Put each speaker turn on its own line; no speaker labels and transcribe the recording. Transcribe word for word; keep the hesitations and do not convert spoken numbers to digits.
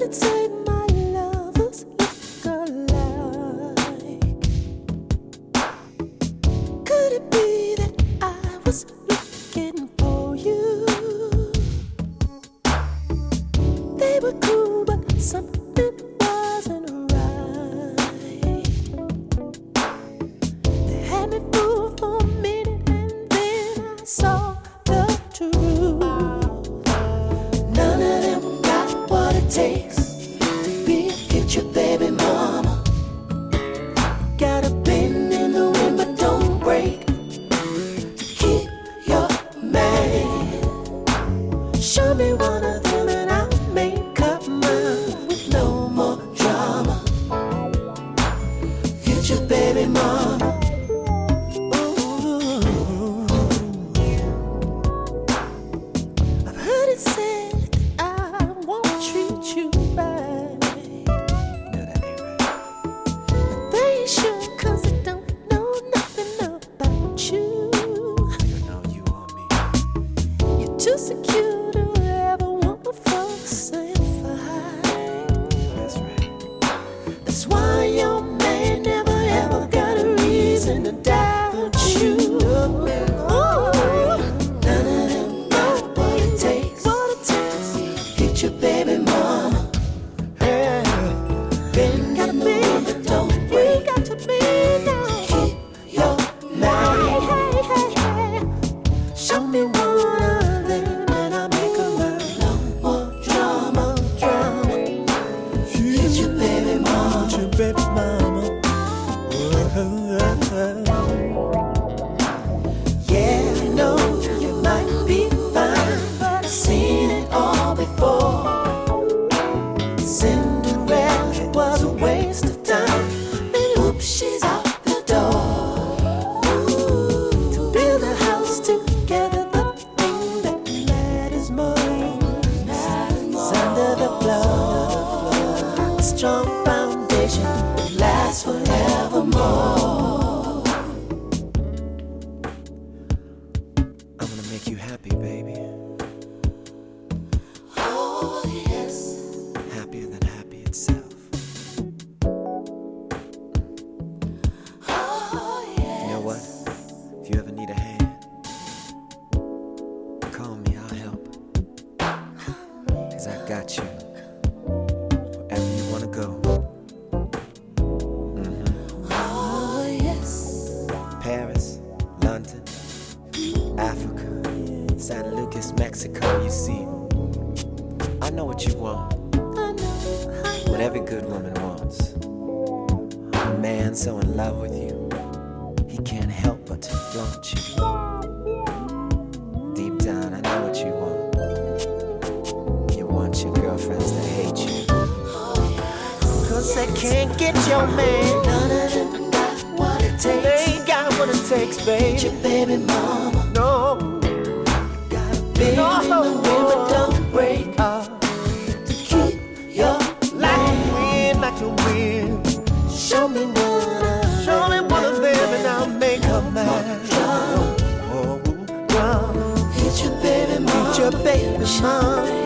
it say my lovers look alike? Could it be that I was looking for you? They were cool, but something wasn't right. They had me fooled for a minute, and then I saw the truth. None of them got what it takes to be a future baby mama. Gotta bend in the wind, but don't break to keep your man. Show me one of them and I'll make up mine with no more drama. Future baby mama. Ooh. I've heard it said that I won't treat you right.
No, that ain't right.
But they ain't sure, cause they don't know nothing about you.
You know you want me.
You're too secure to ever want my folks and fight.
That's right.
That's why your man never ever got a reason to doubt you. Ooh, none of them got what it takes. What it takes. Future baby mama.
Hey,
Been gotta be, but don't break. Got to be now. Keep your man. Hey, hey, hey. Show me one of them and I'll make a mine. No more drama, drama. Future baby mama.
your baby mama.
Yeah, I know you might be fine, but I've seen it all before. Cinderella was a waste of time, and oops, she's out the door. Ooh, to build a house together, the thing that matters most is under the floor. A strong foundation lasts forevermore.
I'm gonna make you happy, baby.
Oh yes.
Happier than happy itself.
Oh yes.
You know what? If you ever need a hand, call me, I'll help. Cause I got you. Wherever you wanna go.
Oh yes.
Paris, London, Africa, San Lucas, Mexico, you see. I know what you want.
I know.
What every good woman wants. A man so in love with you, he can't help but to flaunt you. Deep down, I know what you want. You want your girlfriends to hate you.
Cause they can't get your man. None of them got what it takes.
They ain't got what it takes, baby.
Your baby mama.
No.
Gotta bend
No.
in the wind, but don't break.
Uh,
To keep your
like
man.
the wind, like the wind.
Show me one of
Show me one of them and I'll make her mad.
drama.
Oh, drama.
Future baby mama.
Future baby mama.